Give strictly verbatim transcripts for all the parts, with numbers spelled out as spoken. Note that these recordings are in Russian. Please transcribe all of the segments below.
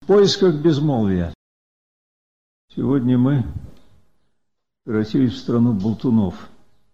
В поисках безмолвия. Сегодня мы превратились в страну болтунов.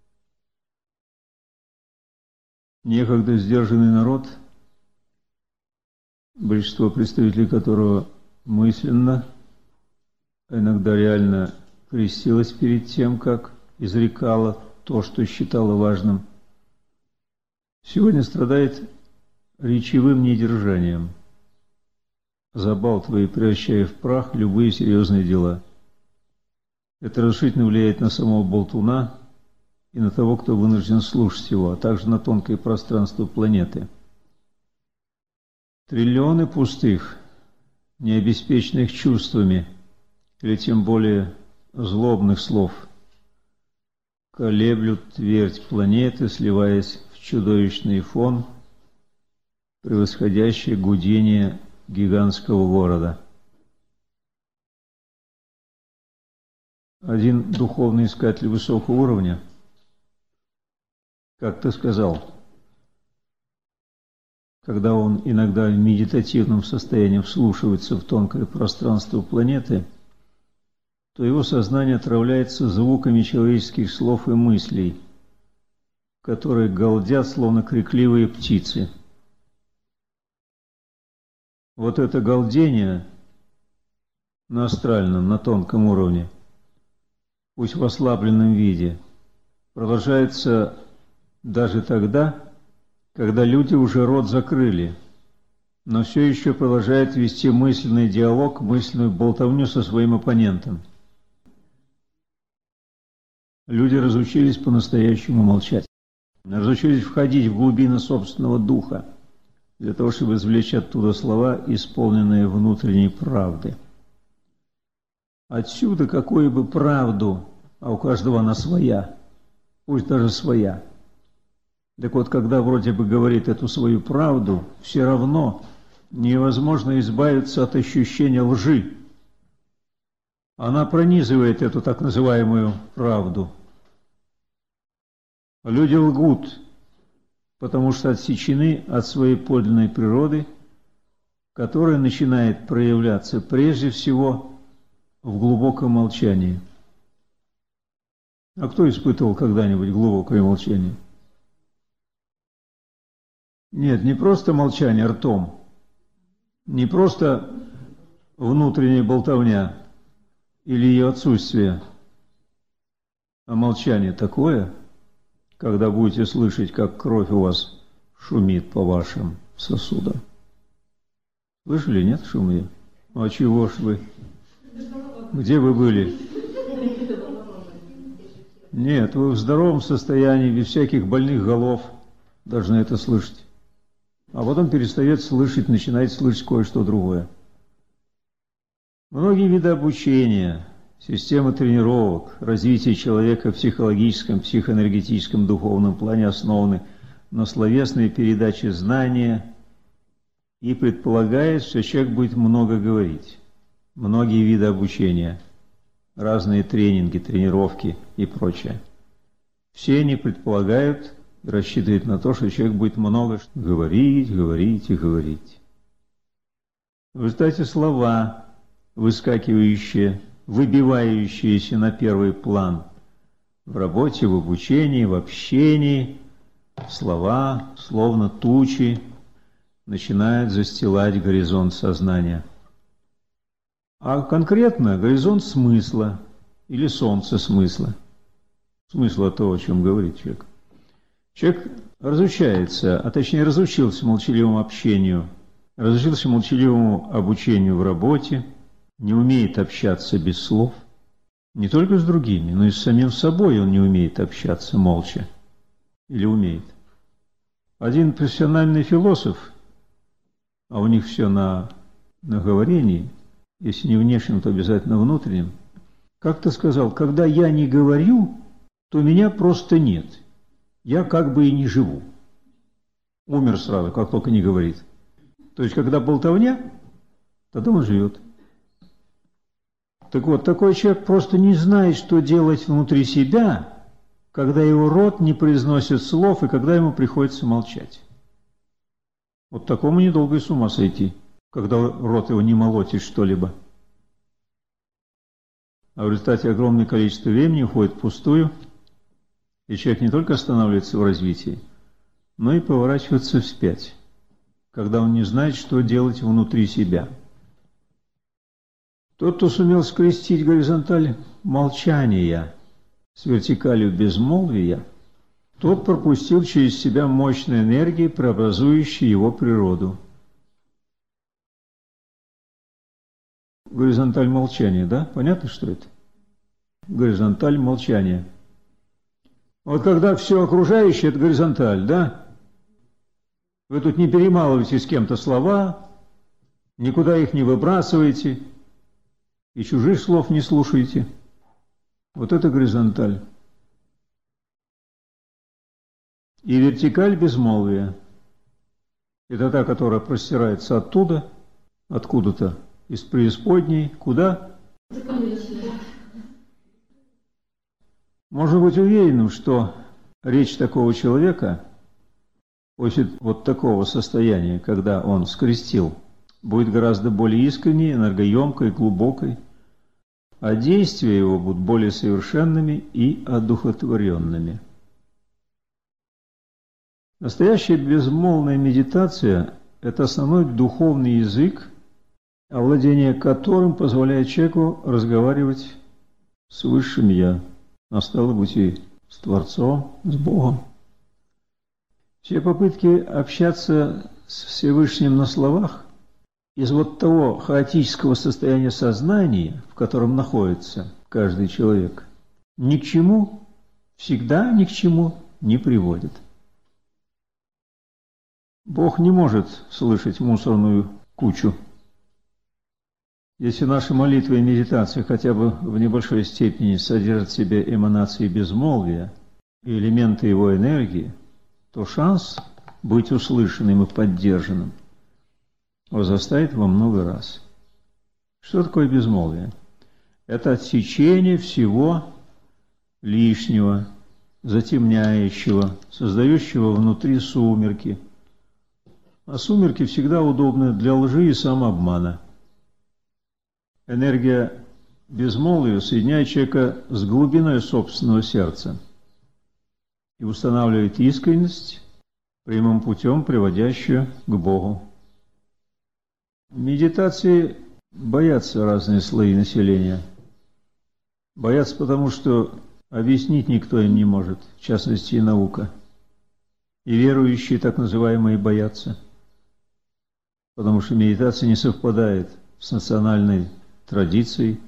Некогда сдержанный народ, большинство представителей которого мысленно, а иногда реально крестилось перед тем, как изрекало то, что считало важным, сегодня страдает речевым недержанием, забалтывая и превращая в прах любые серьезные дела. Это разрушительно влияет на самого болтуна и на того, кто вынужден слушать его, а также на тонкое пространство планеты. Триллионы пустых, необеспеченных чувствами, или тем более злобных слов, колеблют твердь планеты, сливаясь в чудовищный фон, превосходящий гудение гигантского города. Один духовный искатель высокого уровня как-то сказал, когда он иногда в медитативном состоянии вслушивается в тонкое пространство планеты, то его сознание отравляется звуками человеческих слов и мыслей, которые галдят, словно крикливые птицы. Вот это галдение на астральном, на тонком уровне, пусть в ослабленном виде, продолжается даже тогда, когда люди уже рот закрыли, но все еще продолжают вести мысленный диалог, мысленную болтовню со своим оппонентом. Люди разучились по-настоящему молчать, разучились входить в глубины собственного духа, для того, чтобы извлечь оттуда слова, исполненные внутренней правды. Отсюда какую бы правду, а у каждого она своя, пусть даже своя. Так вот, когда вроде бы говорит эту свою правду, все равно невозможно избавиться от ощущения лжи. Она пронизывает эту так называемую правду. Люди лгут, потому что отсечены от своей подлинной природы, которая начинает проявляться прежде всего в глубоком молчании. А кто испытывал когда-нибудь глубокое молчание? Нет, не просто молчание ртом, не просто внутренняя болтовня или ее отсутствие, а молчание такое, когда будете слышать, как кровь у вас шумит по вашим сосудам. Слышали, нет, шум ее? А чего ж вы? Где вы были? Нет, вы в здоровом состоянии, без всяких больных голов должны это слышать. А потом перестает слышать, начинает слышать кое-что другое. Многие виды обучения, система тренировок, развитие человека в психологическом, психоэнергетическом, духовном плане основаны на словесной передаче знания и предполагает, что человек будет много говорить. Многие виды обучения, разные тренинги, тренировки и прочее. Все они предполагают и рассчитывают на то, что человек будет много говорить, говорить и говорить. В результате слова, выскакивающие, выбивающиеся на первый план в работе, в обучении, в общении, слова, словно тучи, начинают застилать горизонт сознания. А конкретно горизонт смысла или солнце смысла. Смысла того, о чем говорит человек. Человек разучается, а точнее разучился молчаливому общению, разучился молчаливому обучению в работе, не умеет общаться без слов. Не только с другими, но и с самим собой он не умеет общаться молча. Или умеет. Один профессиональный философ, а у них все на, на говорении, если не внешнем, то обязательно внутреннем, как-то сказал, когда я не говорю, то меня просто нет. Я как бы и не живу. Умер сразу, как только не говорит. То есть, когда болтовня, тогда он живет. Так вот, такой человек просто не знает, что делать внутри себя, когда его рот не произносит слов и когда ему приходится молчать. Вот такому недолго и с ума сойти. когда рот его не молотит что-либо. А в результате огромное количество времени уходит впустую, и человек не только останавливается в развитии, но и поворачивается вспять, когда он не знает, что делать внутри себя. Тот, кто сумел скрестить горизонталь молчания с вертикалью безмолвия, тот пропустил через себя мощные энергии, преобразующие его природу. Горизонталь молчания, да? Понятно, что это? Горизонталь молчания. Вот когда все окружающее – это горизонталь, да? Вы тут не перемалываете с кем-то слова, никуда их не выбрасываете, и чужих слов не слушаете. Вот это горизонталь. И вертикаль безмолвия. Это та, которая простирается оттуда, откуда-то, из преисподней. Куда? Можно быть уверенным, что речь такого человека после вот такого состояния, когда он скрестил, будет гораздо более искренней, энергоемкой, глубокой, а действия его будут более совершенными и одухотворенными. Настоящая безмолвная медитация – это основной духовный язык, овладение которым позволяет человеку разговаривать с Высшим Я, а стало быть и с Творцом, с Богом. Все попытки общаться с Всевышним на словах из вот того хаотического состояния сознания, в котором находится каждый человек, ни к чему, всегда ни к чему не приводит. Бог не может слышать мусорную кучу. Если наши молитвы и медитации хотя бы в небольшой степени содержат в себе эманации безмолвия и элементы его энергии, то шанс быть услышанным и поддержанным возрастает во много раз. Что такое безмолвие? Это отсечение всего лишнего, затемняющего, создающего внутри сумерки. А сумерки всегда удобны для лжи и самообмана. Энергия безмолвия соединяет человека с глубиной собственного сердца и устанавливает искренность, прямым путем приводящую к Богу. Медитации боятся разные слои населения. Боятся потому, что объяснить никто им не может, в частности и наука. И верующие, так называемые, боятся, потому что медитация не совпадает с национальной традицией,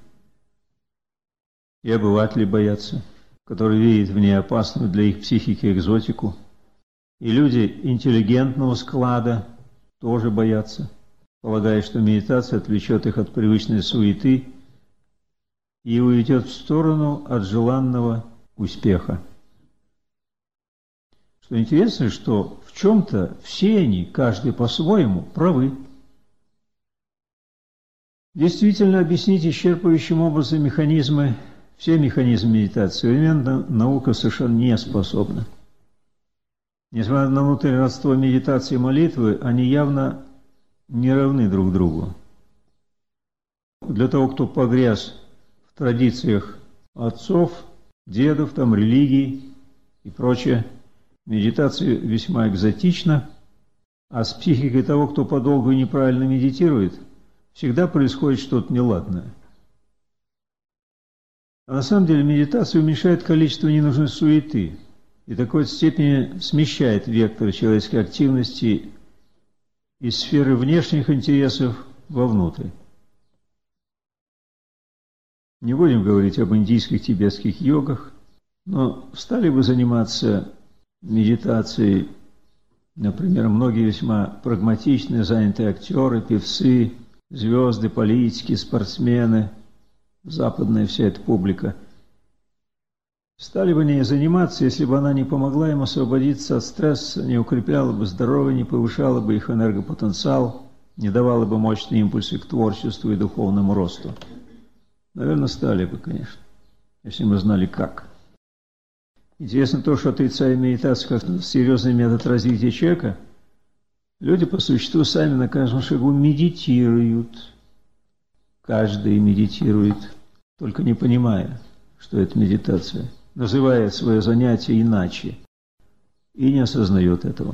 и обыватели боятся, которые видят в ней опасную для их психики экзотику. И люди интеллигентного склада тоже боятся, полагая, что медитация отвлечет их от привычной суеты и уведет в сторону от желанного успеха. Что интересно, что в чем-то все они, каждый по-своему, правы. Действительно, объяснить исчерпывающим образом механизмы, все механизмы медитации современная наука совершенно не способна. Несмотря на внутреннее родство медитации и молитвы, они явно не равны друг другу. Для того, кто погряз в традициях отцов, дедов, там, религий и прочее, медитация весьма экзотична, а с психикой того, кто подолгу и неправильно медитирует, всегда происходит что-то неладное. А на самом деле медитация уменьшает количество ненужной суеты и в такой степени смещает вектор человеческой активности из сферы внешних интересов вовнутрь. Не будем говорить об индийских, тибетских йогах, но стали бы заниматься медитацией, например, многие весьма прагматичные, занятые актеры, певцы, звезды, политики, спортсмены, западная вся эта публика. Стали бы не заниматься, если бы она не помогла им освободиться от стресса, не укрепляла бы здоровье, не повышала бы их энергопотенциал, не давала бы мощные импульсы к творчеству и духовному росту. Наверное, стали бы, конечно, если мы знали как. Интересно то, что отрицая медитацию как серьезный метод развития человека, Люди по существу сами на каждом шагу медитируют. Каждый медитирует, только не понимая, что это медитация, называя свое занятие иначе и не осознает этого.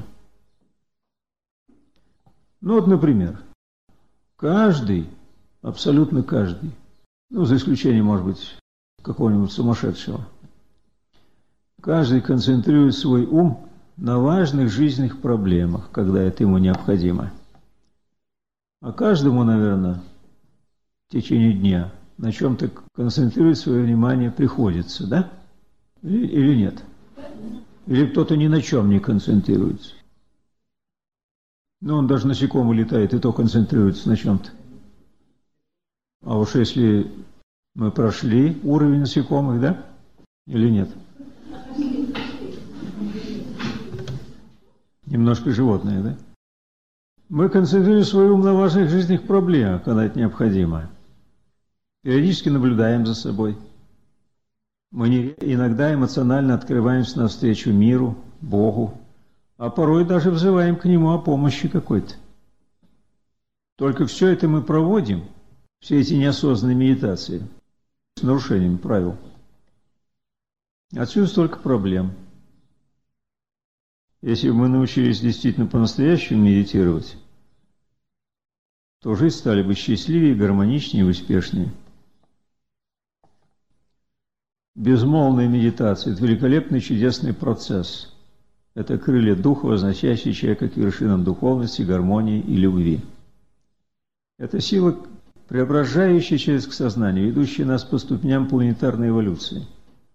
Ну вот, например, каждый, абсолютно каждый, ну, за исключением, может быть, какого-нибудь сумасшедшего, каждый концентрирует свой ум на важных жизненных проблемах, когда это ему необходимо. А каждому, наверное, в течение дня на чем-то концентрировать свое внимание приходится, да? Или, или нет? Или кто-то ни на чем не концентрируется? Ну, он даже насекомый летает, и то концентрируется на чем-то. А уж если мы прошли уровень насекомых, да? Или нет? Немножко животные, да? Мы концентрируем свой ум на важных жизненных проблемах, когда это необходимо. Периодически наблюдаем за собой. Мы не, иногда эмоционально открываемся навстречу миру, Богу, а порой даже взываем к Нему о помощи какой-то. Только все это мы проводим, все эти неосознанные медитации, с нарушением правил. Отсюда столько проблем. Если бы мы научились действительно по-настоящему медитировать, то жизнь стали бы счастливее, гармоничнее и успешнее. Безмолвная медитация – это великолепный, чудесный процесс. Это крылья духа, возносящие человека к вершинам духовности, гармонии и любви. Это сила, преображающая человеческое сознание, ведущая нас по ступеням планетарной эволюции.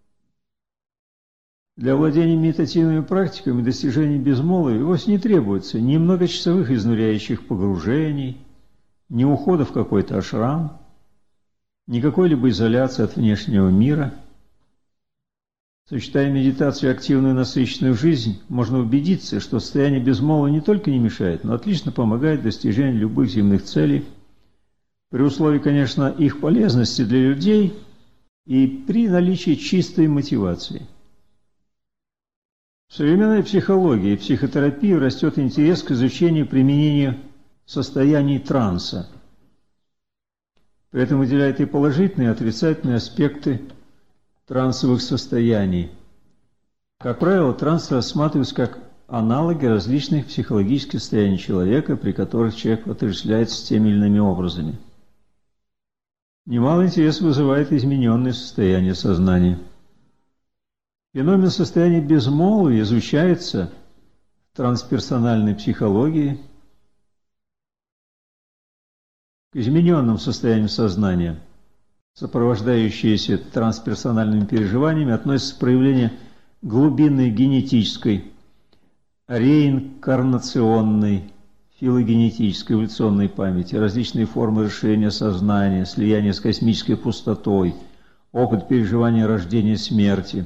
Для владения медитативными практиками и достижения безмолвия вовсе не требуется ни многочасовых изнуряющих погружений, ни ухода в какой-то ашрам, ни какой-либо изоляции от внешнего мира. Сочетая медитацию и активную насыщенную жизнь, можно убедиться, что состояние безмолвия не только не мешает, но отлично помогает достижению любых земных целей, при условии, конечно, их полезности для людей и при наличии чистой мотивации. В современной психологии и психотерапии растет интерес к изучению применения состояний транса. При этом выделяют и положительные, и отрицательные аспекты трансовых состояний. Как правило, транс рассматривается как аналоги различных психологических состояний человека, при которых человек отождествляется с теми или иными образами. Немало интереса вызывает измененное состояние сознания. Феномен состояния безмолвия изучается в трансперсональной психологии. К измененным состояниям сознания, сопровождающиеся трансперсональными переживаниями, относятся проявления глубинной генетической, реинкарнационной, филогенетической, эволюционной памяти, различные формы расширения сознания, слияния с космической пустотой, опыт переживания рождения и смерти.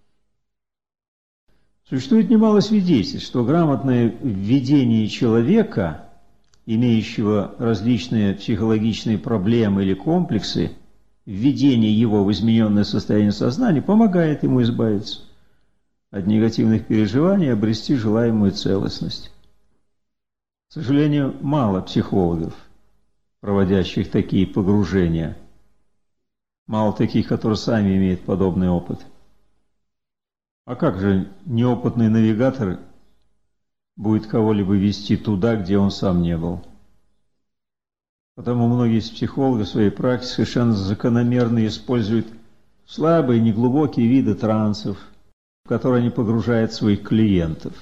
Существует немало свидетельств, что грамотное введение человека, имеющего различные психологические проблемы или комплексы, введение его в измененное состояние сознания помогает ему избавиться от негативных переживаний и обрести желаемую целостность. К сожалению, мало психологов, проводящих такие погружения, мало таких, которые сами имеют подобный опыт. А как же неопытный навигатор будет кого-либо вести туда, где он сам не был? Потому многие из психологов в своей практике совершенно закономерно используют слабые, неглубокие виды трансов, в которые они погружают своих клиентов.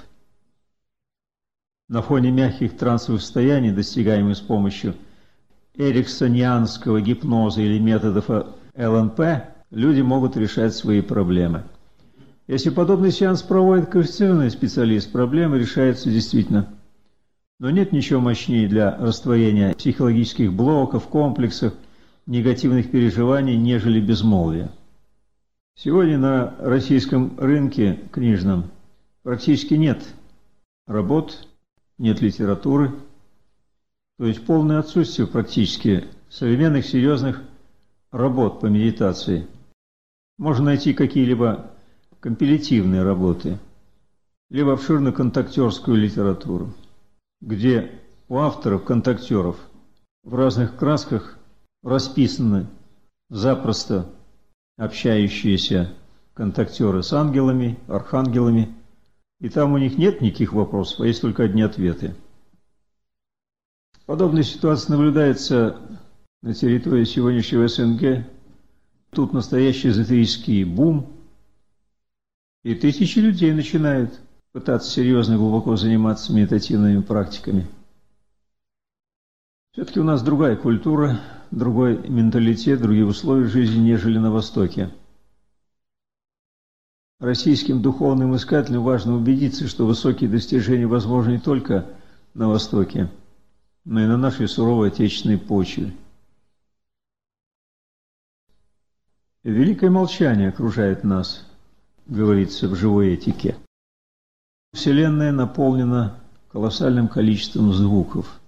На фоне мягких трансовых состояний, достигаемых с помощью эриксонианского гипноза или методов эл эн пэ, люди могут решать свои проблемы. Если подобный сеанс проводит квалифицированный специалист, проблемы решаются действительно. Но нет ничего мощнее для растворения психологических блоков, комплексов, негативных переживаний, нежели безмолвие. Сегодня на российском рынке книжном практически нет работ, нет литературы, то есть полное отсутствие практически современных серьезных работ по медитации. Можно найти какие-либо компилятивные работы, либо обширную контактерскую литературу. где у авторов, контактеров в разных красках расписаны запросто общающиеся контактеры с ангелами, архангелами, и там у них нет никаких вопросов, а есть только одни ответы. Подобная ситуация наблюдается на территории сегодняшнего СНГ. Тут настоящий эзотерический бум, и тысячи людей начинают пытаться серьезно и глубоко заниматься медитативными практиками. Все-таки у нас другая культура, другой менталитет, другие условия жизни, нежели на Востоке. Российским духовным искателям важно убедиться, что высокие достижения возможны не только на Востоке, но и на нашей суровой отечественной почве. Великое молчание окружает нас, говорится в живой этике. Вселенная наполнена колоссальным количеством звуков.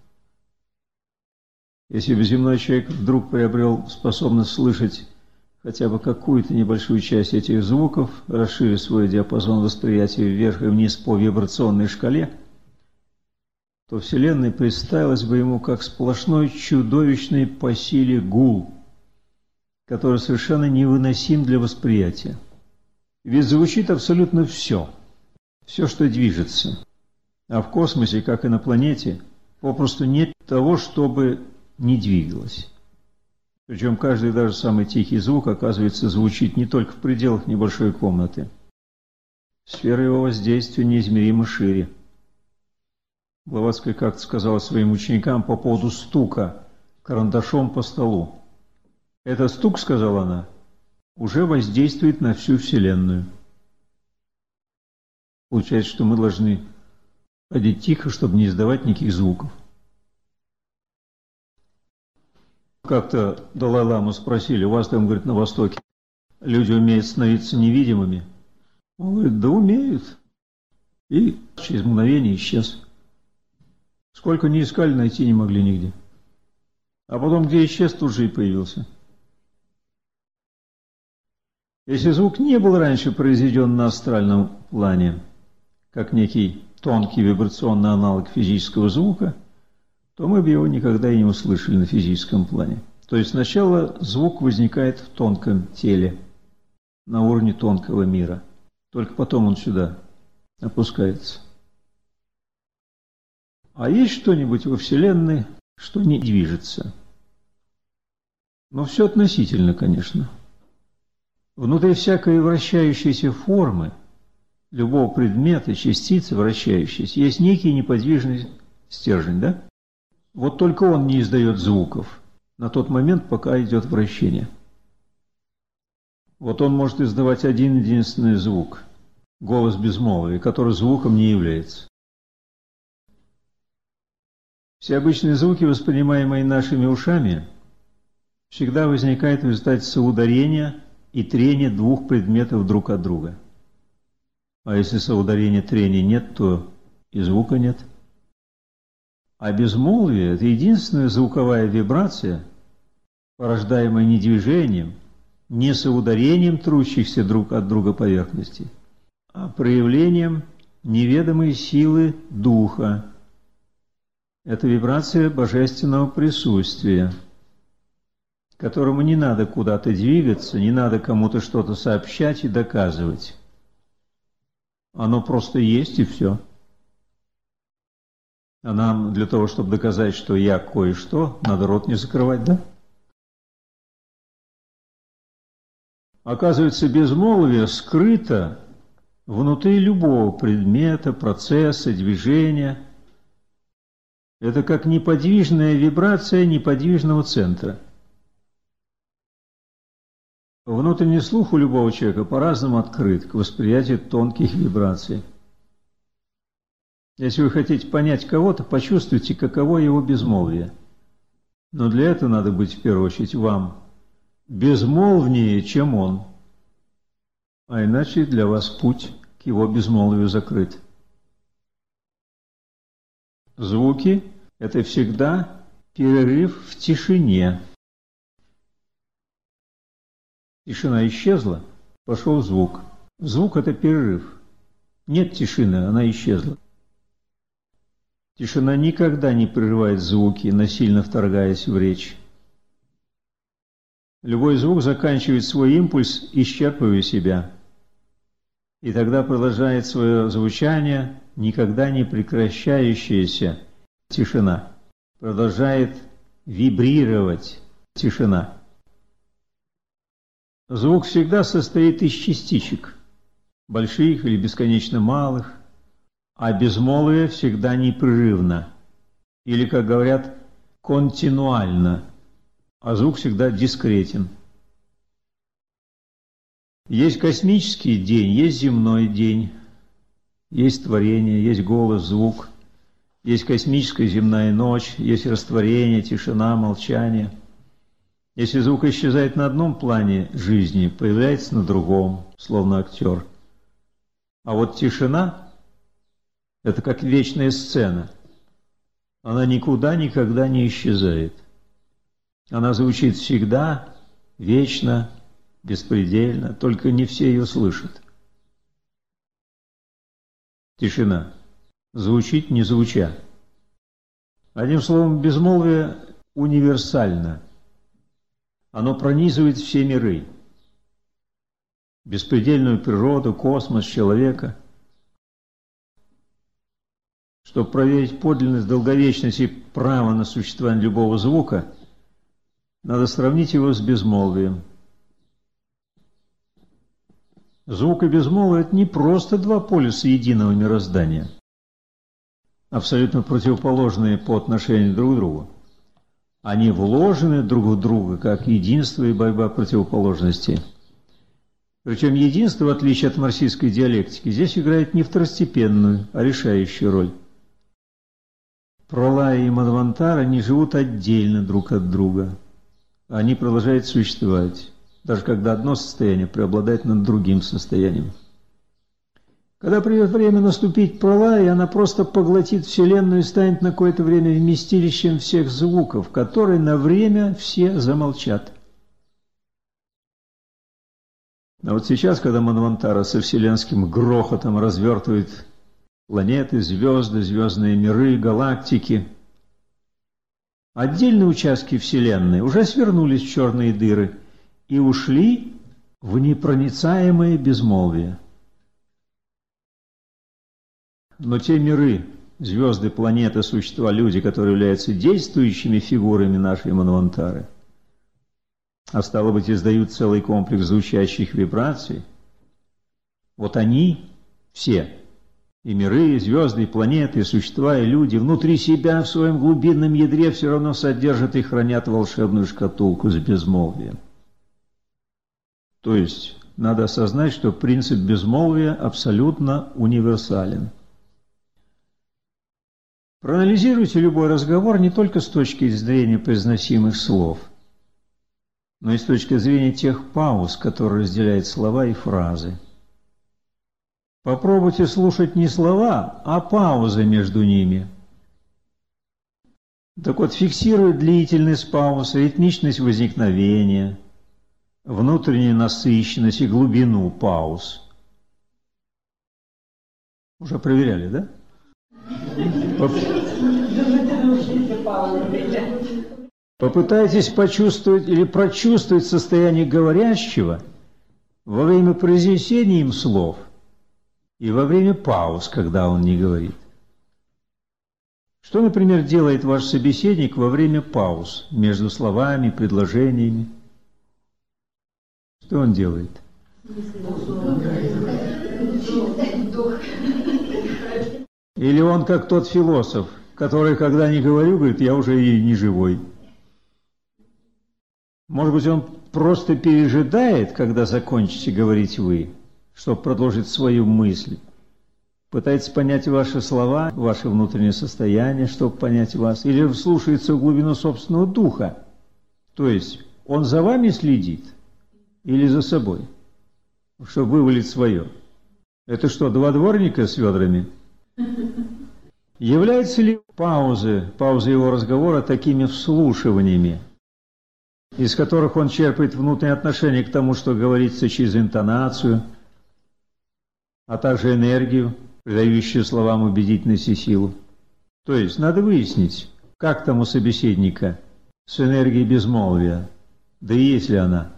Если бы земной человек вдруг приобрел способность слышать хотя бы какую-то небольшую часть этих звуков, расширив свой диапазон восприятия вверх и вниз по вибрационной шкале, то Вселенная представилась бы ему как сплошной чудовищный по силе гул, который совершенно невыносим для восприятия. Ведь звучит абсолютно все, все, что движется. А в космосе, как и на планете, попросту нет того, чтобы не двигалось. Причем каждый, даже самый тихий звук, оказывается, звучит не только в пределах небольшой комнаты. Сфера его воздействия неизмеримо шире. Блаватская как-то сказала своим ученикам по поводу стука карандашом по столу. «Этот стук, — сказала она, — уже воздействует на всю Вселенную». Получается, что мы должны ходить тихо, чтобы не издавать никаких звуков. Как-то Далай-ламу спросили: у вас там, говорит, на Востоке люди умеют становиться невидимыми? Он говорит: да умеют. И через мгновение исчез. Сколько ни искали, найти не могли нигде. А потом, где исчез, тут же и появился. Если звук не был раньше произведен на астральном плане, как некий тонкий вибрационный аналог физического звука, то мы бы его никогда и не услышали на физическом плане. То есть сначала звук возникает в тонком теле, на уровне тонкого мира. Только потом он сюда опускается. А есть что-нибудь во Вселенной, что не движется? Но все относительно, конечно. Внутри всякой вращающейся формы, любого предмета, частицы вращающейся, есть некий неподвижный стержень, да? Вот только он не издает звуков на тот момент, пока идет вращение. Вот он может издавать один единственный звук – голос безмолвия, который звуком не является. Все обычные звуки, воспринимаемые нашими ушами, всегда возникают в результате соударения и трения двух предметов друг от друга. А если соударения, трения нет, то и звука нет. А безмолвие – это единственная звуковая вибрация, порождаемая не движением, не соударением трущихся друг от друга поверхностей, а проявлением неведомой силы духа. Это вибрация божественного присутствия, которому не надо куда-то двигаться, не надо кому-то что-то сообщать и доказывать. Оно просто есть и все. А нам для того, чтобы доказать, что я кое-что, надо рот не закрывать, да? Оказывается, безмолвие скрыто внутри любого предмета, процесса, движения. Это как неподвижная вибрация неподвижного центра. Внутренний слух у любого человека по-разному открыт к восприятию тонких вибраций. Если вы хотите понять кого-то, почувствуйте, каково его безмолвие. Но для этого надо быть в первую очередь вам безмолвнее, чем он. А иначе для вас путь к его безмолвию закрыт. Звуки – это всегда перерыв в тишине. Тишина исчезла, пошел звук. Звук – это перерыв. Нет тишины, она исчезла. Тишина никогда не прерывает звуки, насильно вторгаясь в речь. Любой звук заканчивает свой импульс, исчерпывая себя. И тогда продолжает свое звучание никогда не прекращающаяся тишина. Продолжает вибрировать тишина. Звук всегда состоит из частичек, больших или бесконечно малых, а безмолвие всегда непрерывно, или, как говорят, континуально, а звук всегда дискретен. Есть космический день, есть земной день, есть творение, есть голос, звук, есть космическая земная ночь, есть растворение, тишина, молчание. Если звук исчезает на одном плане жизни, появляется на другом, словно актер. А вот тишина – это как вечная сцена. Она никуда никогда не исчезает. Она звучит всегда, вечно, беспредельно, только не все ее слышат. Тишина. Звучит, не звуча. Одним словом, безмолвие универсально. Оно пронизывает все миры. Беспредельную природу, космос, человека. Чтобы проверить подлинность, долговечность и право на существование любого звука, надо сравнить его с безмолвием. Звук и безмолвие – это не просто два полюса единого мироздания, абсолютно противоположные по отношению друг к другу. Они вложены друг в друга, как единство и борьба противоположностей. Причем единство, в отличие от марксистской диалектики, здесь играет не второстепенную, а решающую роль. Пралая и Мадвантара не живут отдельно друг от друга. Они продолжают существовать, даже когда одно состояние преобладает над другим состоянием. Когда придет время наступить пралая, она просто поглотит Вселенную и станет на какое-то время вместилищем всех звуков, которые на время все замолчат. А вот сейчас, когда Манвантара со вселенским грохотом развертывает планеты, звезды, звездные миры, галактики, отдельные участки Вселенной уже свернулись в черные дыры и ушли в непроницаемое безмолвие. Но те миры, звезды, планеты, существа, люди, которые являются действующими фигурами нашей Манвантары, а стало быть, издают целый комплекс звучащих вибраций, вот они все, и миры, и звезды, и планеты, и существа, и люди, внутри себя, в своем глубинном ядре все равно содержат и хранят волшебную шкатулку с безмолвием. То есть, надо осознать, что принцип безмолвия абсолютно универсален. Проанализируйте любой разговор не только с точки зрения произносимых слов, но и с точки зрения тех пауз, которые разделяют слова и фразы. Попробуйте слушать не слова, а паузы между ними. Так вот, фиксируй длительность пауз, ритмичность возникновения, внутреннюю насыщенность и глубину пауз. Уже проверяли, да? Попытайтесь почувствовать или прочувствовать состояние говорящего во время произнесения им слов и во время пауз, когда он не говорит. Что, например, делает ваш собеседник во время пауз между словами, предложениями? Что он делает? Или он как тот философ, который, когда не говорю, говорит, я уже и не живой. Может быть, он просто пережидает, когда закончите говорить вы, чтобы продолжить свою мысль. Пытается понять ваши слова, ваше внутреннее состояние, чтобы понять вас. Или вслушается в глубину собственного духа. То есть, он за вами следит или за собой, чтобы вывалить свое. Это что, два дворника с ведрами? Являются ли паузы, паузы его разговора такими вслушиваниями, из которых он черпает внутреннее отношение к тому, что говорится через интонацию, а также энергию, придающую словам убедительность и силу? То есть надо выяснить, как там у собеседника с энергией безмолвия, да и есть ли она.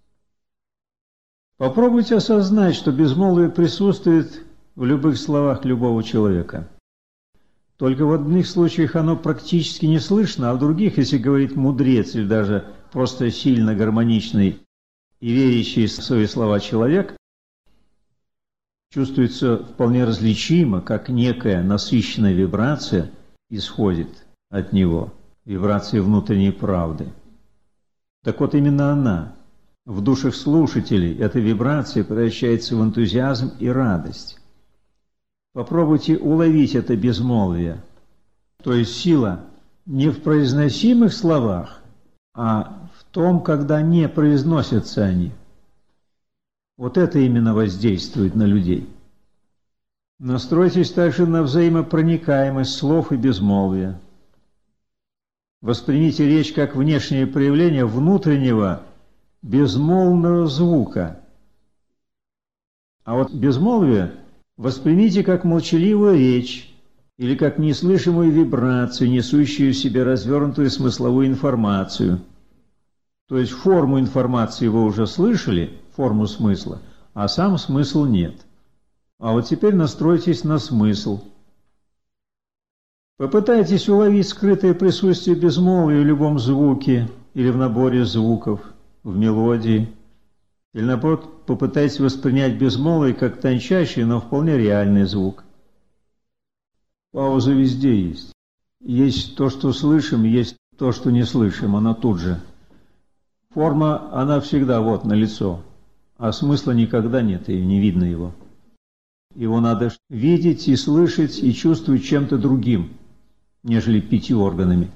Попробуйте осознать, что безмолвие присутствует в любых словах любого человека. Только в одних случаях оно практически не слышно, а в других, если говорит мудрец или даже просто сильно гармоничный и верящий в свои слова человек, чувствуется вполне различимо, как некая насыщенная вибрация исходит от него, вибрация внутренней правды. Так вот именно она в душах слушателей, эта вибрация превращается в энтузиазм и радость. Попробуйте уловить это безмолвие, то есть сила не в произносимых словах, а в том, когда не произносятся они. Вот это именно воздействует на людей. Настройтесь также на взаимопроникаемость слов и безмолвия. Воспримите речь как внешнее проявление внутреннего безмолвного звука. А вот безмолвие воспримите как молчаливую речь или как неслышимую вибрацию, несущую в себе развернутую смысловую информацию. То есть форму информации вы уже слышали, форму смысла, а сам смысл нет. А вот теперь настройтесь на смысл. Попытайтесь уловить скрытое присутствие безмолвия в любом звуке или в наборе звуков, в мелодии. Или наоборот, попытайтесь воспринять безмолвие как тончайший, но вполне реальный звук. Пауза везде есть. Есть то, что слышим, есть то, что не слышим, она тут же. Форма, она всегда вот налицо, а смысла никогда нет, и не видно его. Его надо видеть и слышать, и чувствовать чем-то другим, нежели пятью органами.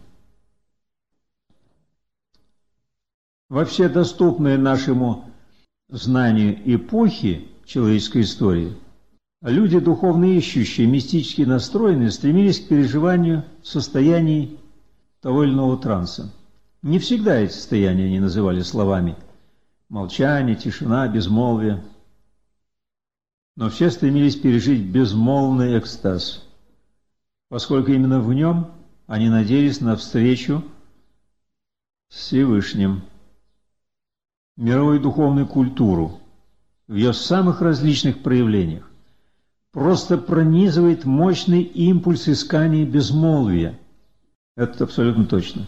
Во все доступные нашему знанию эпохи человеческой истории люди, духовно ищущие, мистически настроенные, стремились к переживанию состояний того или иного транса. Не всегда эти состояния они называли словами молчание, тишина, безмолвие. Но все стремились пережить безмолвный экстаз, поскольку именно в нем они надеялись на встречу с Всевышним. Мировую духовную культуру в ее самых различных проявлениях просто пронизывает мощный импульс искания безмолвия. Это абсолютно точно.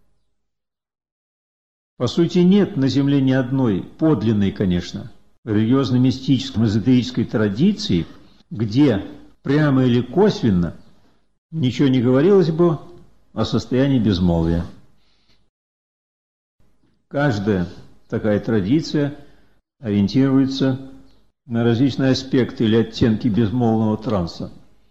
По сути, нет на Земле ни одной подлинной, конечно, религиозно-мистической, эзотерической традиции, где прямо или косвенно ничего не говорилось бы о состоянии безмолвия. Каждая такая традиция ориентируется на различные аспекты или оттенки безмолвного транса.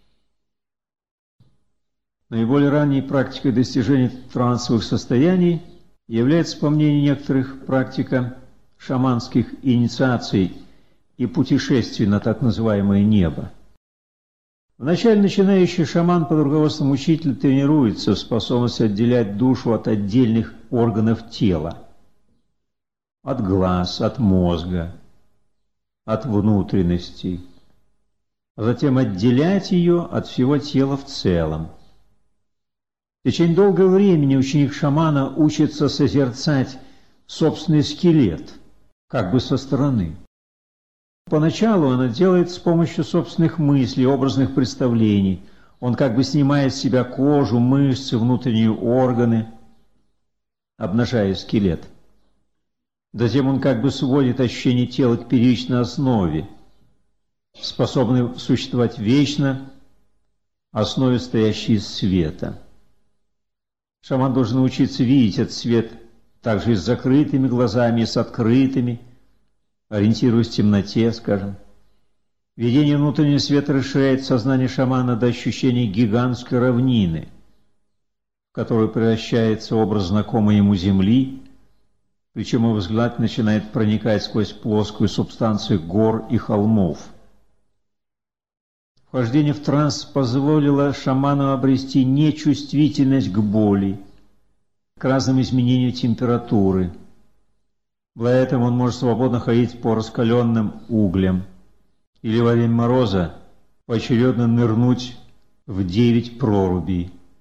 Наиболее ранней практикой достижения трансовых состояний является, по мнению некоторых, практика шаманских инициаций и путешествий на так называемое небо. Вначале начинающий шаман под руководством учителя тренируется в способности отделять душу от отдельных органов тела. От глаз, от мозга, от внутренностей, а затем отделять ее от всего тела в целом. В течение долгого времени ученик шамана учится созерцать собственный скелет, как бы со стороны. Поначалу он это делает с помощью собственных мыслей, образных представлений. Он как бы снимает с себя кожу, мышцы, внутренние органы, обнажая скелет. Затем он как бы сводит ощущение тела к первичной основе, способной существовать вечно, основе, стоящей из света. Шаман должен научиться видеть этот свет также и с закрытыми глазами, и с открытыми, ориентируясь в темноте, скажем. Видение внутреннего света расширяет сознание шамана до ощущения гигантской равнины, в которую превращается образ знакомой ему земли, причем его взгляд начинает проникать сквозь плоскую субстанцию гор и холмов. Вхождение в транс позволило шаману обрести нечувствительность к боли, к разным изменениям температуры. Благодаря этому он может свободно ходить по раскаленным углям или во время мороза поочередно нырнуть в девять прорубей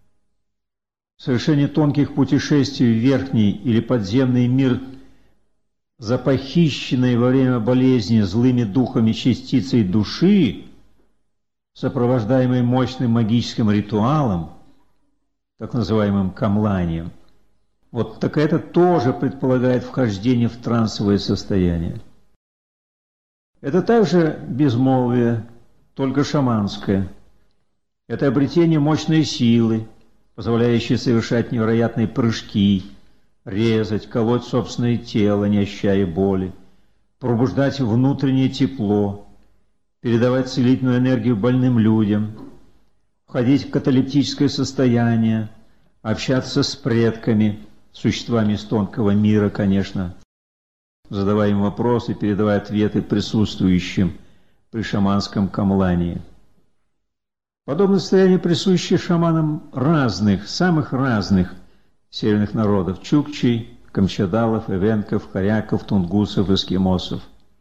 совершение тонких путешествий в верхний или подземный мир за похищенной во время болезни злыми духами частицей души, сопровождаемой мощным магическим ритуалом, так называемым камланием, вот так это тоже предполагает вхождение в трансовое состояние. Это также безмолвие, только шаманское. Это обретение мощной силы, позволяющей совершать невероятные прыжки, резать, колоть собственное тело, не ощущая боли, пробуждать внутреннее тепло, передавать целительную энергию больным людям, входить в каталептическое состояние, общаться с предками, существами из тонкого мира, конечно, задавая им вопросы, передавая ответы присутствующим при шаманском камлании. Подобное состояние присуще шаманам разных, самых разных северных народов – чукчей, камчадалов, эвенков, коряков, тунгусов, эскимосов.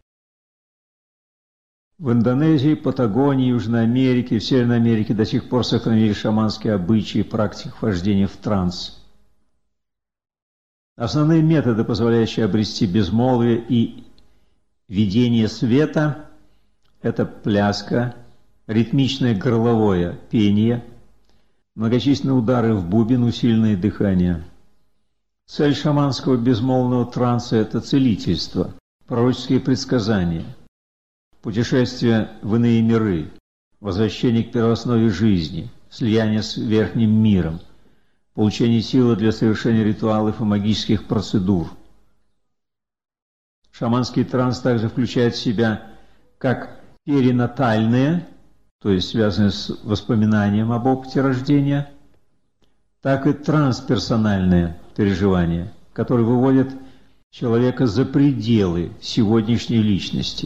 В Индонезии, Патагонии, Южной Америке, в Северной Америке до сих пор сохранили шаманские обычаи и практики вхождения в транс. Основные методы, позволяющие обрести безмолвие и видение света – это пляска, ритмичное горловое пение, многочисленные удары в бубен, усиленное дыхание. Цель шаманского безмолвного транса – это целительство, пророческие предсказания, путешествие в иные миры, возвращение к первооснове жизни, слияние с верхним миром, получение силы для совершения ритуалов и магических процедур. Шаманский транс также включает в себя как перинатальные, то есть связанные с воспоминанием об опыте рождения, так и трансперсональные переживания, которые выводят человека за пределы сегодняшней личности.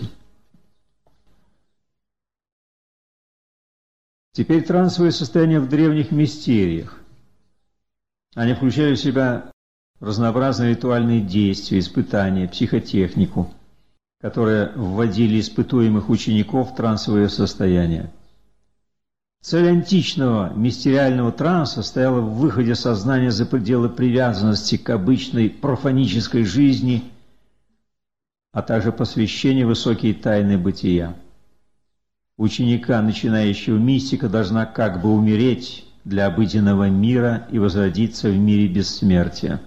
Теперь трансовые состояния в древних мистериях. Они включали в себя разнообразные ритуальные действия, испытания, психотехнику, которые вводили испытуемых учеников в трансовое состояние. Цель античного мистериального транса состояла в выходе сознания за пределы привязанности к обычной профанической жизни, а также посвящение высокие тайны бытия. Ученика, начинающего мистика, должна как бы умереть для обыденного мира и возродиться в мире бессмертия.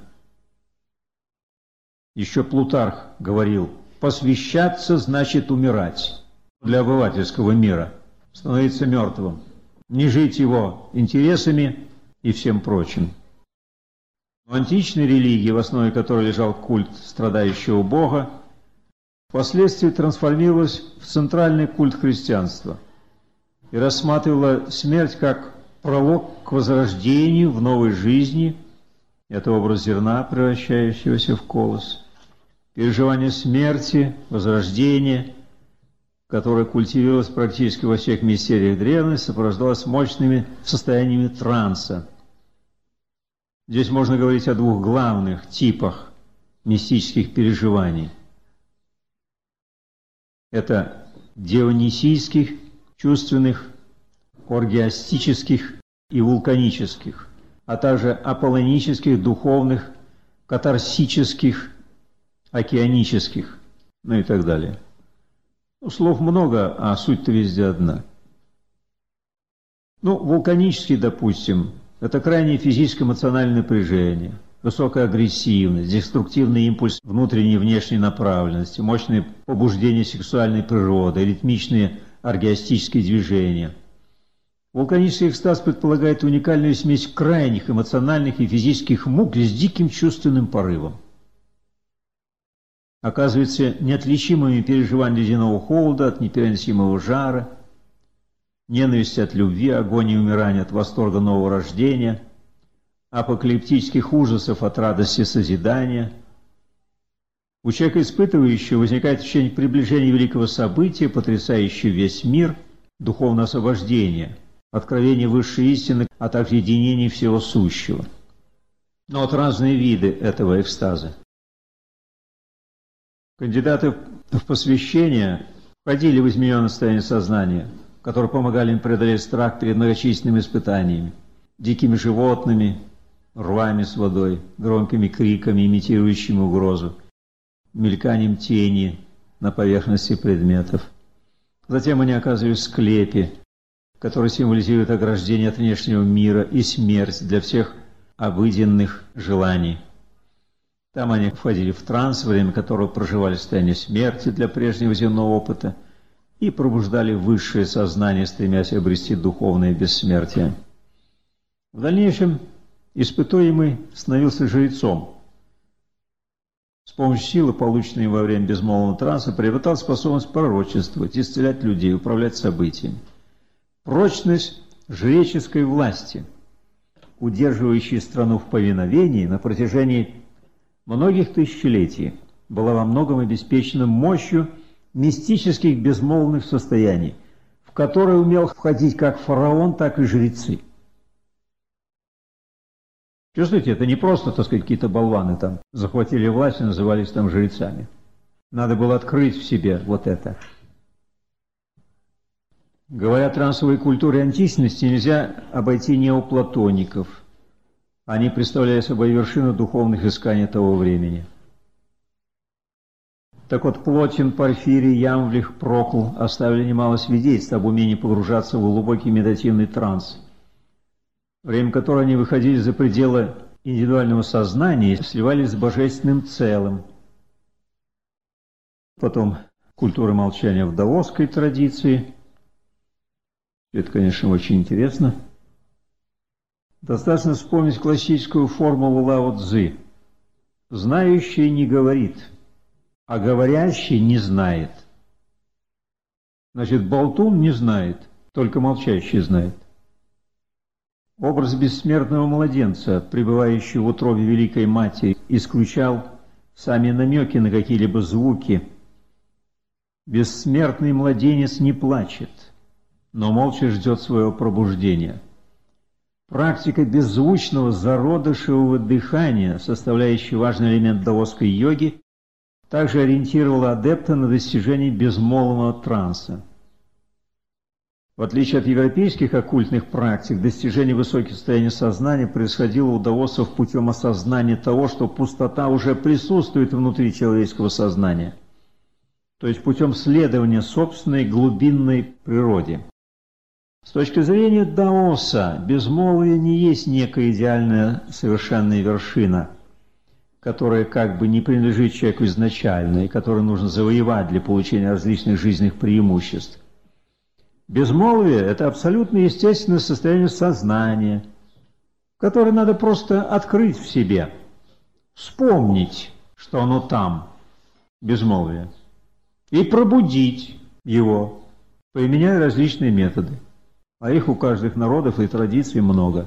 Еще Плутарх говорил: «Посвящаться значит умирать для обывательского мира, становиться мертвым, не жить его интересами и всем прочим». В античной религии, в основе которой лежал культ страдающего Бога, впоследствии трансформировалась в центральный культ христианства и рассматривала смерть как пролог к возрождению в новой жизни. Это образ зерна, превращающегося в колос. Переживание смерти, возрождения, которое культивировалось практически во всех мистериях древности, сопровождалось мощными состояниями транса. Здесь можно говорить о двух главных типах мистических переживаний. Это дионисийских, чувственных, оргиастических и вулканических, а также аполлонических, духовных, катарсических, океанических, ну и так далее. Ну, слов много, а суть-то везде одна. Ну, вулканический, допустим, это крайнее физическо-эмоциональное напряжение, высокая агрессивность, деструктивный импульс внутренней и внешней направленности, мощное побуждение сексуальной природы, ритмичные оргиастические движения. Вулканический экстаз предполагает уникальную смесь крайних эмоциональных и физических мук с диким чувственным порывом. Оказывается неотличимыми переживания ледяного холода от непереносимого жара, ненависти от любви, агонии и умирания от восторга нового рождения, апокалиптических ужасов от радости созидания. У человека, испытывающего, возникает ощущение приближения великого события, потрясающего весь мир, духовное освобождение, откровение высшей истины, а также единение всего сущего. Но вот разные виды этого экстаза. Кандидаты в посвящение входили в измененное состояние сознания, которые помогали им преодолеть страх перед многочисленными испытаниями, дикими животными, рвами с водой, громкими криками, имитирующими угрозу, мельканием тени на поверхности предметов. Затем они оказывались в склепе, который символизирует ограждение от внешнего мира и смерть для всех обыденных желаний. Там они входили в транс, во время которого проживали состояние смерти для прежнего земного опыта и пробуждали высшее сознание, стремясь обрести духовное бессмертие. В дальнейшем испытуемый становился жрецом. С помощью силы, полученной во время безмолвного транса, приобретал способность пророчествовать, исцелять людей, управлять событиями. Прочность жреческой власти, удерживающей страну в повиновении на протяжении многих тысячелетий, была во многом обеспечена мощью мистических безмолвных состояний, в которые умел входить как фараон, так и жрецы. Чувствуете, это не просто, так сказать, какие-то болваны там захватили власть и назывались там жрецами. Надо было открыть в себе вот это. Говоря о трансовой культуре античности, нельзя обойти неоплатоников. Они представляли собой вершину духовных исканий того времени. Так вот, Плотин, Порфирий, Ямвлих, Прокл оставили немало свидетельств об умении погружаться в глубокий медитативный транс, время которого они выходили за пределы индивидуального сознания и сливались с божественным целым. Потом культура молчания в даосской традиции. Это, конечно, очень интересно. Достаточно вспомнить классическую формулу Лао Цзы. Знающий не говорит, а говорящий не знает. Значит, болтун не знает, только молчащий знает. Образ бессмертного младенца, пребывающего в утробе Великой Матери, исключал сами намеки на какие-либо звуки. Бессмертный младенец не плачет, но молча ждет своего пробуждения. Практика беззвучного зародышевого дыхания, составляющая важный элемент даосской йоги, также ориентировала адепта на достижение безмолвного транса. В отличие от европейских оккультных практик, достижение высоких состояний сознания происходило у даосов путем осознания того, что пустота уже присутствует внутри человеческого сознания, то есть путем следования собственной глубинной природе. С точки зрения даоса, безмолвие не есть некая идеальная совершенная вершина, которая как бы не принадлежит человеку изначально и которую нужно завоевать для получения различных жизненных преимуществ. Безмолвие – это абсолютно естественное состояние сознания, которое надо просто открыть в себе, вспомнить, что оно там, безмолвие, и пробудить его, применяя различные методы. А их у каждых народов и традиций много.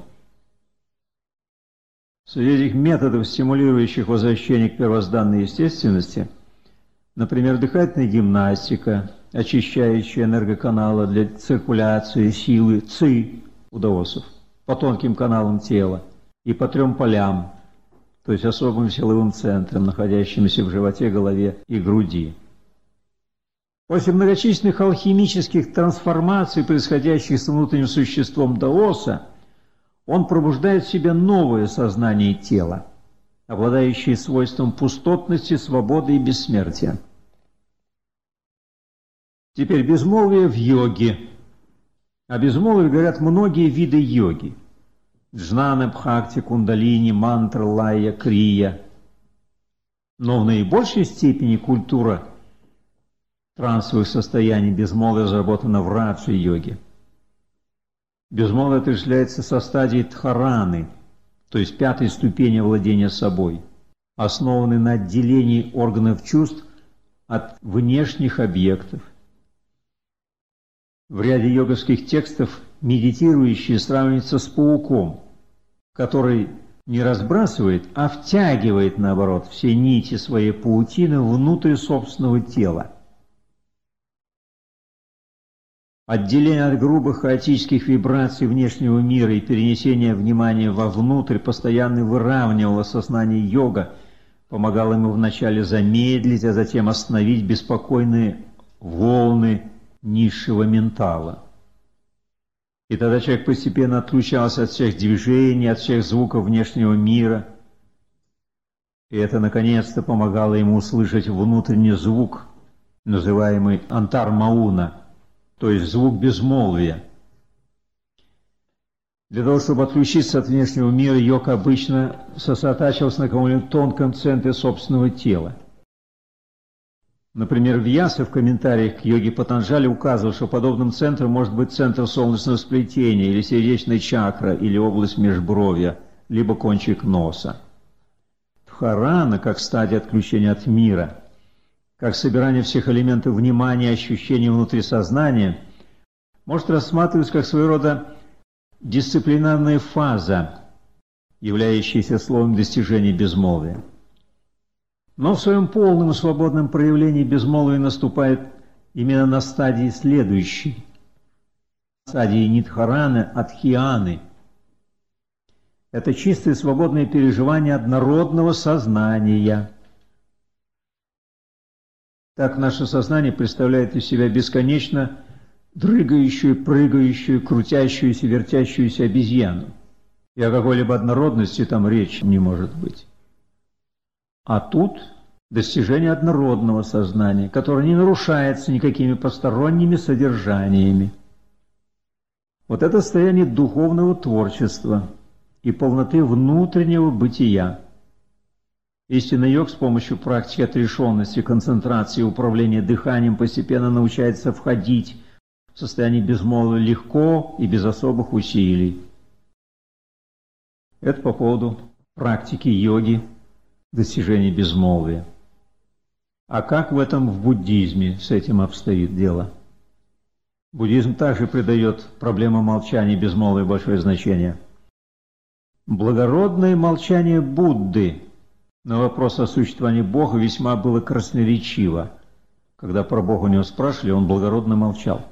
Среди этих методов, стимулирующих возвращение к первозданной естественности, например, дыхательная гимнастика, очищающая энергоканалы для циркуляции силы ци у даосов по тонким каналам тела и по трем полям, то есть особым силовым центрам, находящимся в животе, голове и груди. После многочисленных алхимических трансформаций, происходящих с внутренним существом даоса, он пробуждает в себе новое сознание тела, обладающее свойством пустотности, свободы и бессмертия. Теперь безмолвие в йоге. О безмолвии говорят многие виды йоги. Джнана, Бхакти, Кундалини, Мантра, Лая, Крия. Но в наибольшей степени культура трансовых состояний безмолвия разработана в раджа-йоге. Безмолвие отождествляется со стадией дхараны, то есть пятой ступени владения собой, основанной на отделении органов чувств от внешних объектов. В ряде йоговских текстов медитирующий сравнивается с пауком, который не разбрасывает, а втягивает, наоборот, все нити своей паутины внутрь собственного тела. Отделение от грубых хаотических вибраций внешнего мира и перенесение внимания вовнутрь постоянно выравнивало сознание йога, помогало ему вначале замедлить, а затем остановить беспокойные волны низшего ментала. И тогда человек постепенно отключался от всех движений, от всех звуков внешнего мира. И это наконец-то помогало ему услышать внутренний звук, называемый антар-мауна, то есть звук безмолвия. Для того, чтобы отключиться от внешнего мира, йог обычно сосредотачивался на каком-нибудь тонком центре собственного тела. Например, Вьяса в комментариях к йоге Патанджали указывал, что подобным центром может быть центр солнечного сплетения, или сердечная чакра, или область межбровья, либо кончик носа. Дхарана, как стадия отключения от мира, как собирание всех элементов внимания и ощущений внутри сознания, может рассматриваться как своего рода дисциплинарная фаза, являющаяся словом достижения безмолвия. Но в своем полном и свободном проявлении безмолвие наступает именно на стадии следующей, стадии нидхараны, адхьяны. Это чистое свободное переживание однородного сознания. Так наше сознание представляет из себя бесконечно дрыгающую, прыгающую, крутящуюся, вертящуюся обезьяну. И о какой-либо однородности там речи не может быть. А тут достижение однородного сознания, которое не нарушается никакими посторонними содержаниями. Вот это состояние духовного творчества и полноты внутреннего бытия. Истинный йог с помощью практики отрешенности, концентрации и управления дыханием постепенно научается входить в состояние безмолвия легко и без особых усилий. Это по поводу практики йоги, достижения безмолвия. А как в этом в буддизме с этим обстоит дело? Буддизм также придает проблемам молчания и безмолвия большое значение. Благородное молчание Будды на вопрос о существовании Бога весьма было красноречиво. Когда про Бога у него спрашивали, он благородно молчал.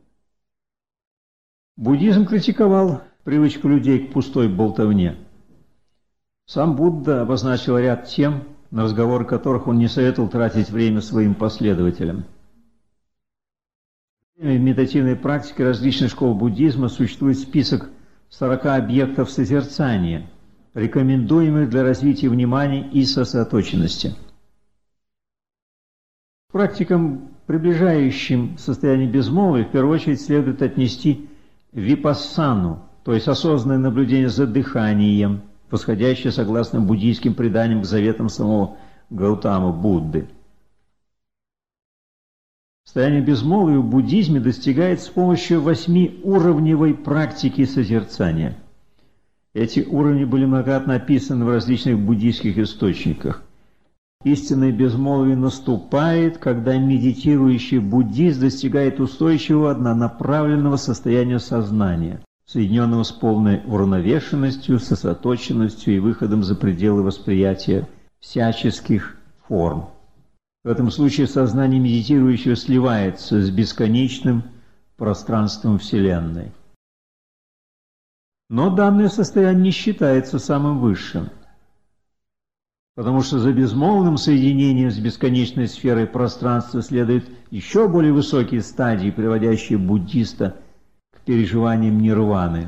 Буддизм критиковал привычку людей к пустой болтовне. Сам Будда обозначил ряд тем, на разговоры которых он не советовал тратить время своим последователям. В медитативной практике различных школ буддизма существует список сорока объектов созерцания, рекомендуемых для развития внимания и сосредоточенности. К практикам, приближающим состояние безмолвия, в первую очередь следует отнести випассану, то есть осознанное наблюдение за дыханием, восходящее согласно буддийским преданиям к заветам самого Гаутамы Будды. Состояние безмолвия в буддизме достигается с помощью восьмиуровневой практики созерцания. Эти уровни были многократно описаны в различных буддийских источниках. Истинное безмолвие наступает, когда медитирующий буддист достигает устойчивого однонаправленного состояния сознания, соединенного с полной уравновешенностью, сосредоточенностью и выходом за пределы восприятия всяческих форм. В этом случае сознание медитирующего сливается с бесконечным пространством Вселенной. Но данное состояние не считается самым высшим, потому что за безмолвным соединением с бесконечной сферой пространства следуют еще более высокие стадии, приводящие буддиста к переживаниям нирваны.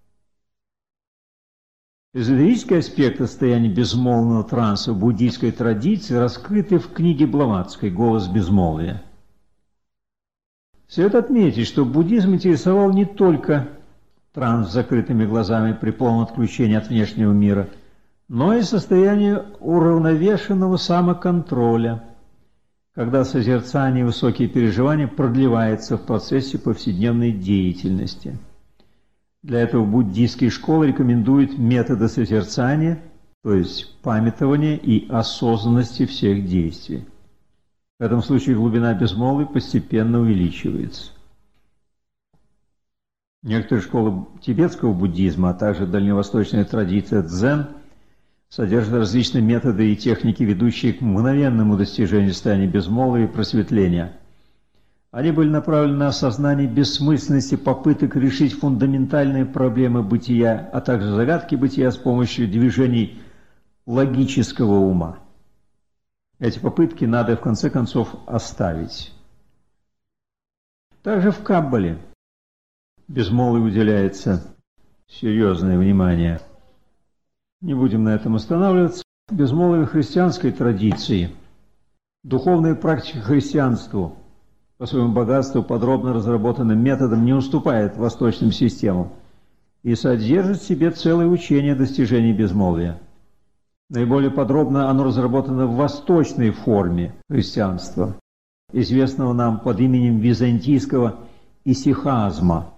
Эзотерические аспекты состояния безмолвного транса в буддийской традиции раскрыты в книге Блаватской «Голос безмолвия». Следует отметить, что буддизм интересовал не только транс с закрытыми глазами при полном отключении от внешнего мира, но и состояние уравновешенного самоконтроля, когда созерцание и высокие переживания продлеваются в процессе повседневной деятельности. Для этого буддийские школы рекомендуют методы созерцания, то есть памятования и осознанности всех действий. В этом случае глубина безмолвия постепенно увеличивается. Некоторые школы тибетского буддизма, а также дальневосточная традиция дзен содержат различные методы и техники, ведущие к мгновенному достижению состояния безмолвия и просветления. Они были направлены на осознание бессмысленности попыток решить фундаментальные проблемы бытия, а также загадки бытия с помощью движений логического ума. Эти попытки надо в конце концов оставить. Также в Каббале безмолвию уделяется серьезное внимание. Не будем на этом останавливаться. Безмолвие христианской традиции, духовная практика христианству по своему богатству, подробно разработанным методом, не уступает восточным системам и содержит в себе целое учение достижений безмолвия. Наиболее подробно оно разработано в восточной форме христианства, известного нам под именем византийского исихазма.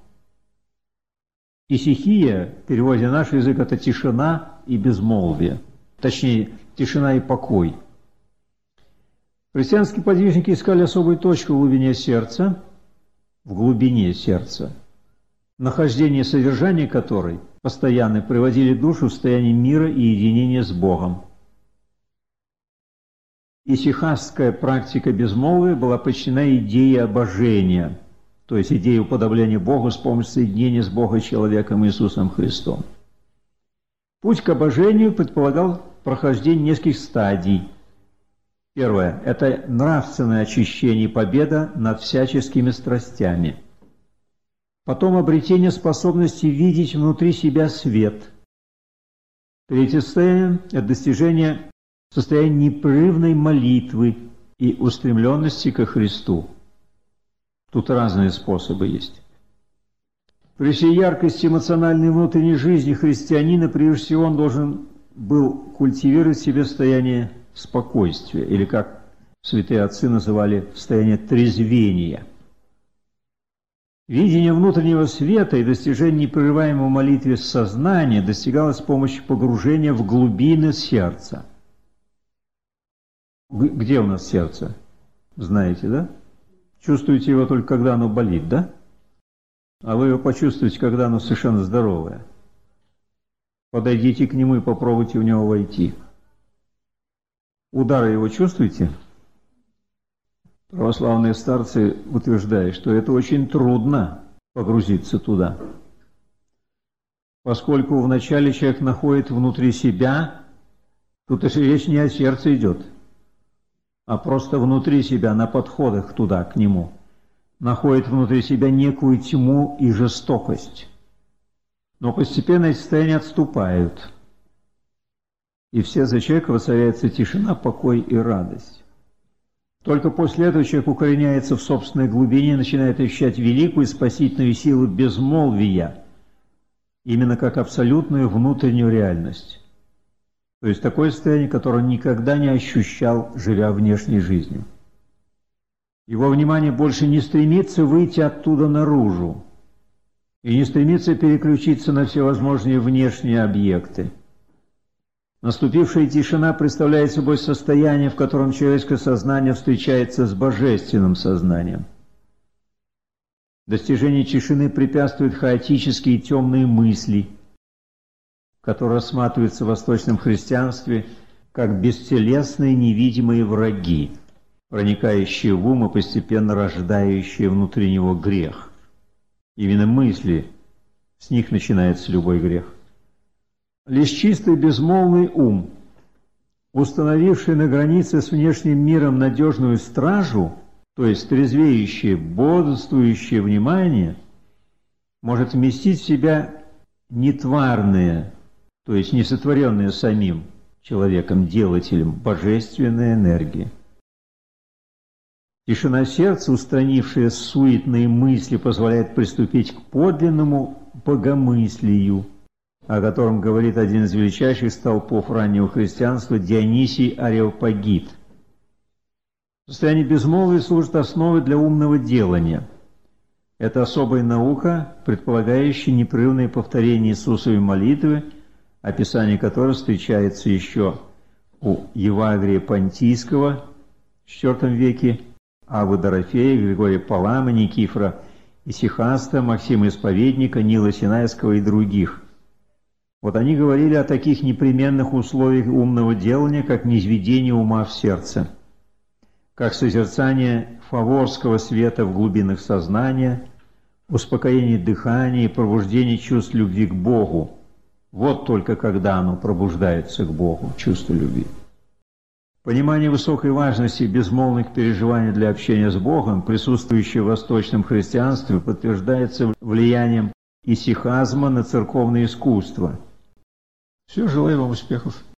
Исихия, в переводе на наш язык, это тишина и безмолвие, точнее, тишина и покой. Христианские подвижники искали особую точку в глубине сердца, в глубине сердца, нахождение содержания которой постоянно приводили душу в состояние мира и единения с Богом. Исихазская практика безмолвия была подчинена идее обожения, то есть идее уподобления Богу с помощью соединения с Богом человеком Иисусом Христом. Путь к обожению предполагал прохождение нескольких стадий. Первое – это нравственное очищение и победа над всяческими страстями. Потом обретение способности видеть внутри себя свет. Третье состояние – это достижение состояния непрерывной молитвы и устремленности ко Христу. Тут разные способы есть. При всей яркости эмоциональной внутренней жизни христианина, прежде всего, он должен был культивировать в себе состояние спокойствия, или, как святые отцы называли, состояние трезвения. Видение внутреннего света и достижение непрерываемой молитвы сознания достигалось с помощью погружения в глубины сердца. Где у нас сердце? Знаете, да? Чувствуете его только, когда оно болит, да? А вы его почувствуете, когда оно совершенно здоровое. Подойдите к нему и попробуйте в него войти. Удары его чувствуете? Православные старцы утверждают, что это очень трудно погрузиться туда, поскольку вначале человек находит внутри себя, тут речь не о сердце идет, а просто внутри себя, на подходах туда, к нему, находит внутри себя некую тьму и жестокость. Но постепенно эти состояния отступают, и в сердце человека воцаряется тишина, покой и радость. Только после этого человек укореняется в собственной глубине и начинает ощущать великую спасительную силу безмолвия, именно как абсолютную внутреннюю реальность. То есть такое состояние, которое он никогда не ощущал, живя внешней жизнью. Его внимание больше не стремится выйти оттуда наружу и не стремится переключиться на всевозможные внешние объекты. Наступившая тишина представляет собой состояние, в котором человеческое сознание встречается с божественным сознанием. Достижение тишины препятствует хаотические и темные мысли, которые рассматриваются в восточном христианстве как бестелесные невидимые враги, проникающие в ум и постепенно рождающие внутри него грех. Именно мысли, с них начинается любой грех. Лишь чистый безмолвный ум, установивший на границе с внешним миром надежную стражу, то есть трезвеющее, бодрствующее внимание, может вместить в себя нетварные, то есть несотворенные самим человеком, делателем, божественной энергии. Тишина сердца, устранившая суетные мысли, позволяет приступить к подлинному богомыслию, о котором говорит один из величайших столпов раннего христианства Дионисий Ареопагит. Состояние безмолвия служит основой для умного делания. Это особая наука, предполагающая непрерывное повторение Иисусовой молитвы, описание которой встречается еще у Евагрия Понтийского в четвёртом веке, Авы Дорофея, Григория Палама, Никифора Исихаста, Максима Исповедника, Нила Синайского и других. Вот они говорили о таких непременных условиях умного делания, как низведение ума в сердце, как созерцание фаворского света в глубинах сознания, успокоение дыхания и пробуждение чувств любви к Богу. Вот только когда оно пробуждается к Богу, чувство любви. Понимание высокой важности безмолвных переживаний для общения с Богом, присутствующее в восточном христианстве, подтверждается влиянием исихазма на церковное искусство. Все, желаю вам успехов.